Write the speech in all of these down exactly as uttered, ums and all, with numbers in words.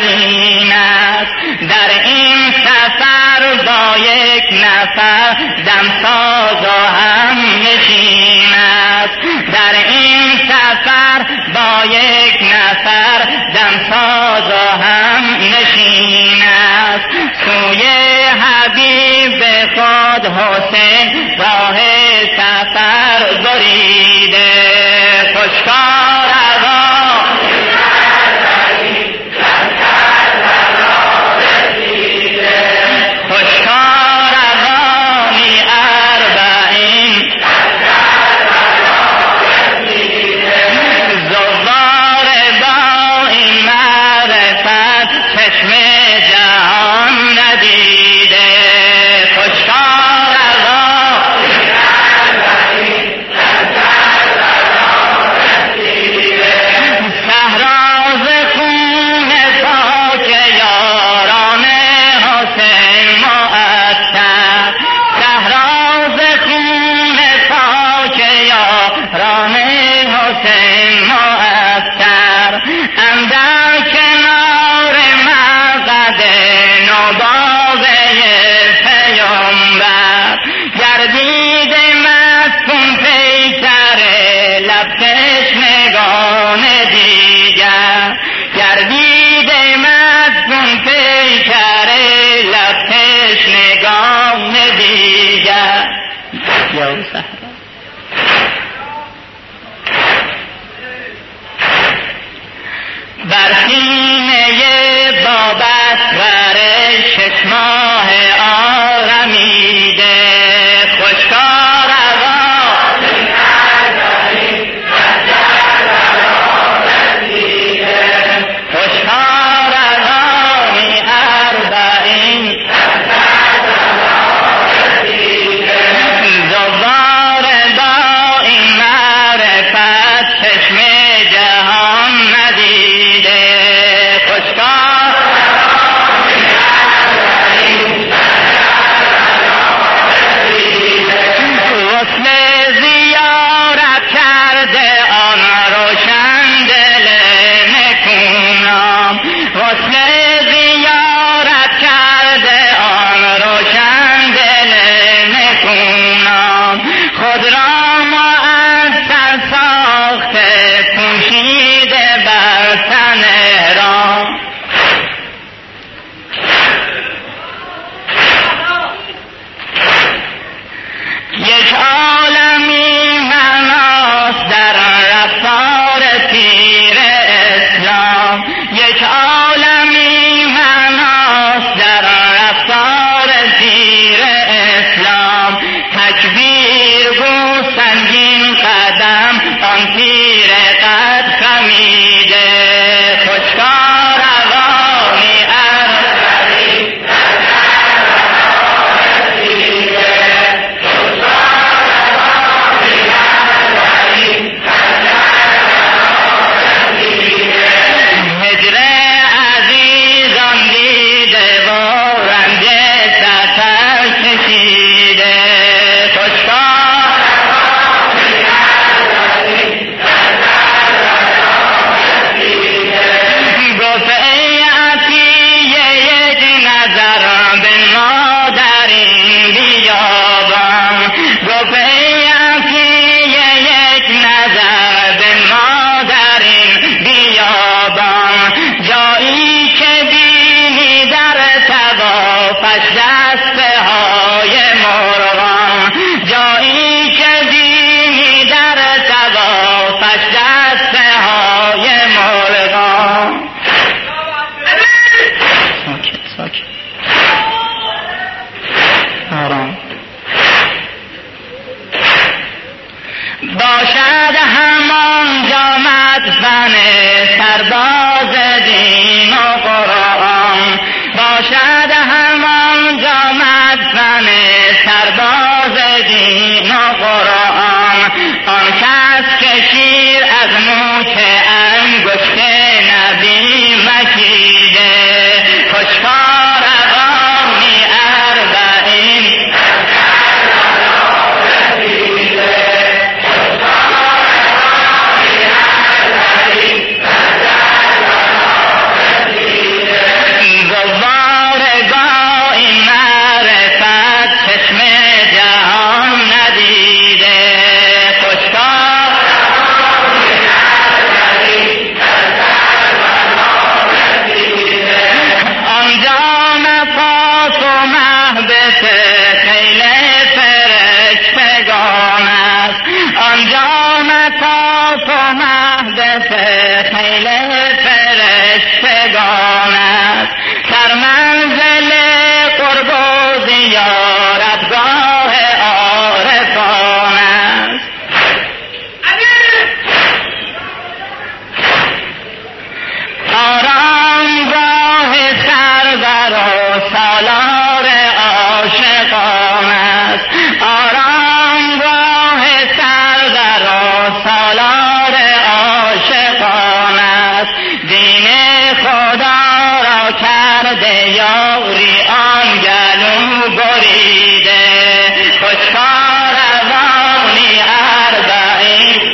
زمین است. در این سفر با یک نفر دمساز و هم نشین است. در این سفر با یک نفر دمساز و هم نشین است. سوی حبیب خود حسین راه سفر بریده، خوشکار آقا خوشکار آقای اربعین زوار با این معرفت چشم جهان ندیده، خوشکار آقا صحراز خون پاک یاران حسین معطر، صحراز خون پاک یاران حسین معطر، اندر کنار مقعد نوباوه پیامبر، گردید مدفون پیکر لب تشنگان دیگر، گردید مدفون پیکر لب تشنگان دیگر. یا صحرا بر سینه بابت ور شش ماه آرمیده، خوشکار آقا خوشکار آقای اربعین زوار با این معرفت چشم جهان ندیده، خوشکار است. در منزل قرب و زیارتگاه عارفان است. آرامگاه سرور و سالار عاشقان است. آرامگاه سرور و سالار عاشقان است. دین خدا را کرده یاری آن گلو بریده، خوشکار روانی اربعین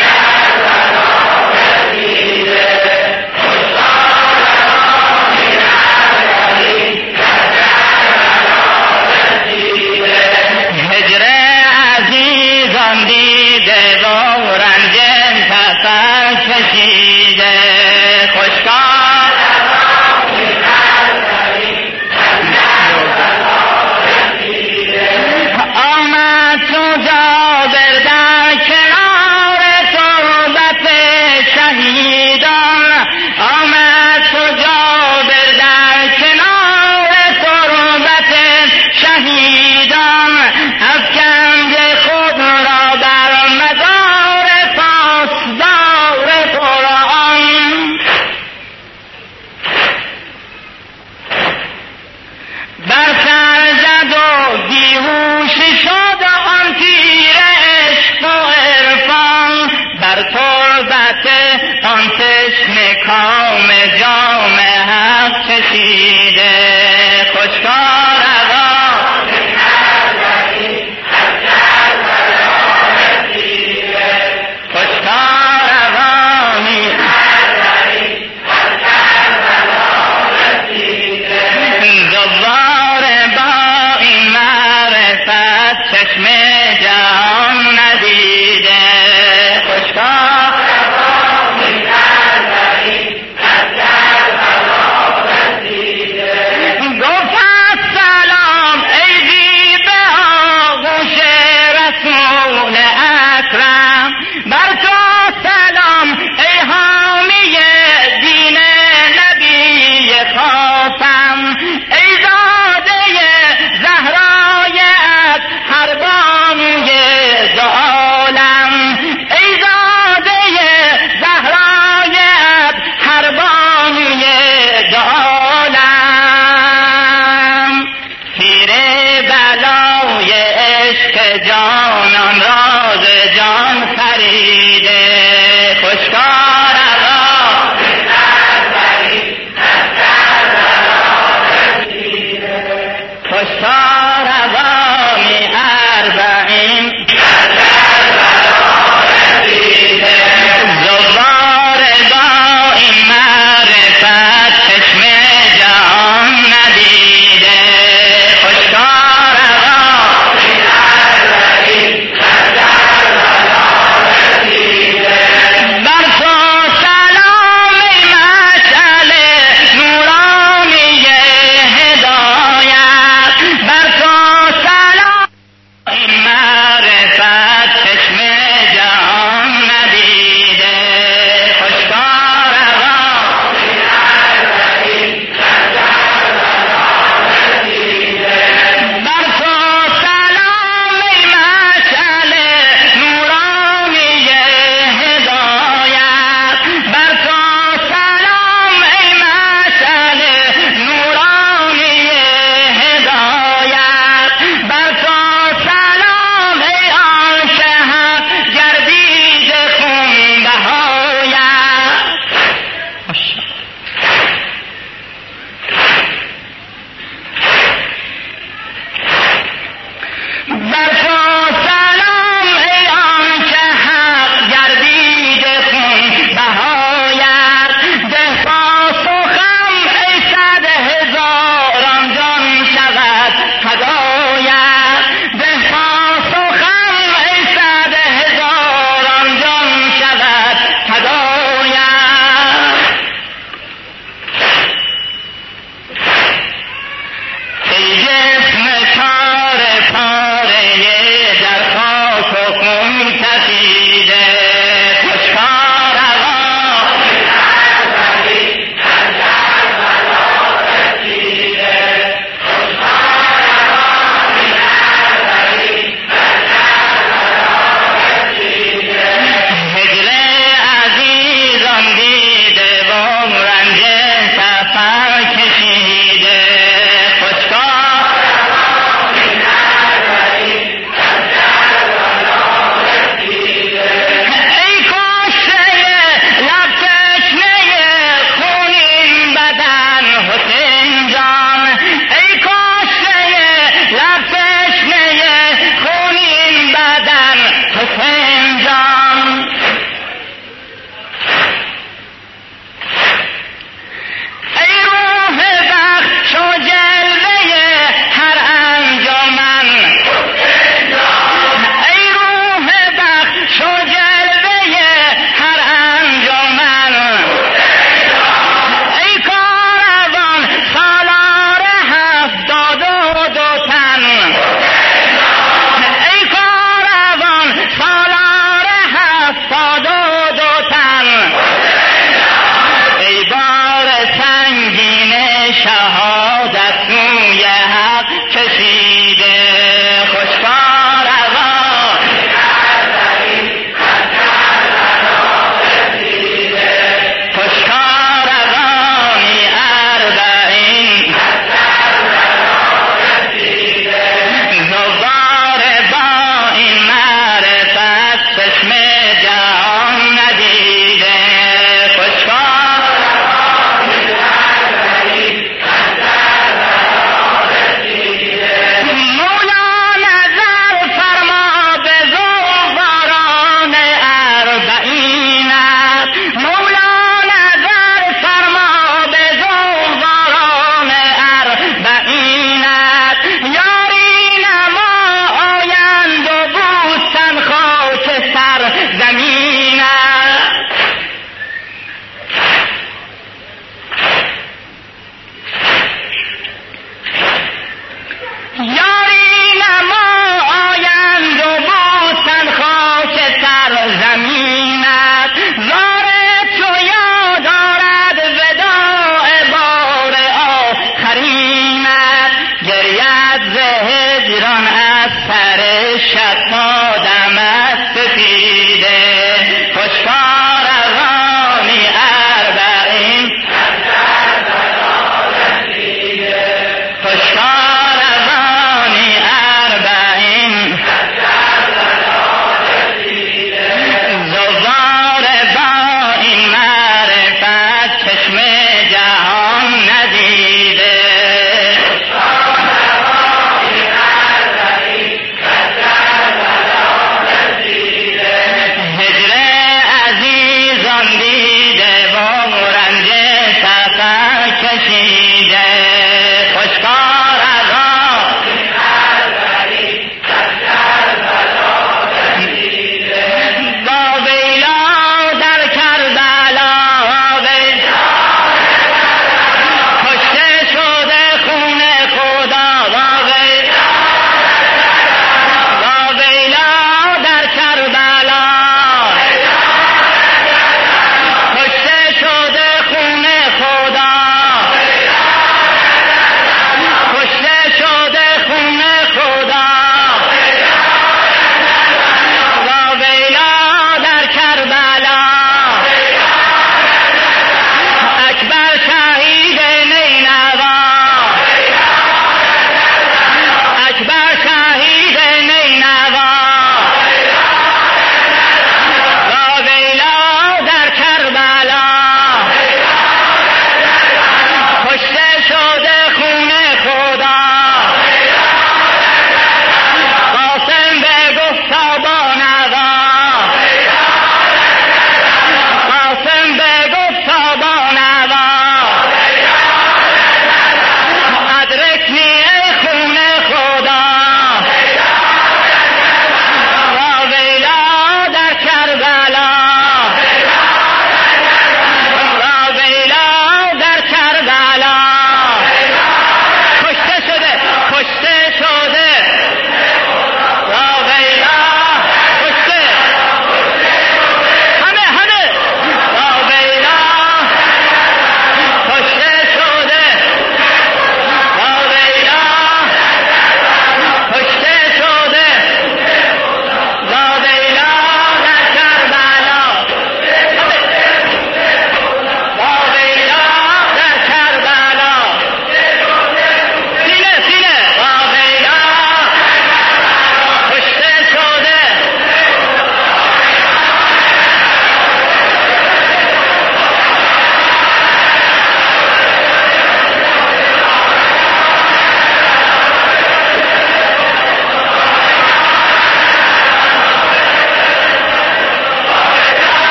دیده و رنج تفر کشیده، خوشکار آمد تو جابر در کنار تربت شهیدان، آمد تو جابر در کنار تربت شهیدان، افکند خود را در مزار پاسدار قرآن، بر سر زد و بیهوش شد آن پیر عشق و عرفان، بر تربت آن تشنه کام جام حق چشیده، خوشکار چشم جهان ندیده، خوشکار گفت سلام ای بی به آغوش رسول اکرم، بر تو سلام ای حامی دین نبی خاتم، ای زاده زهرای هر بانگ دو عالم، ای زاده زهرایت هر بانگ دو عالم، پیر بلای عشق جانان راز جان خریده، خوشکار آقا خوشکار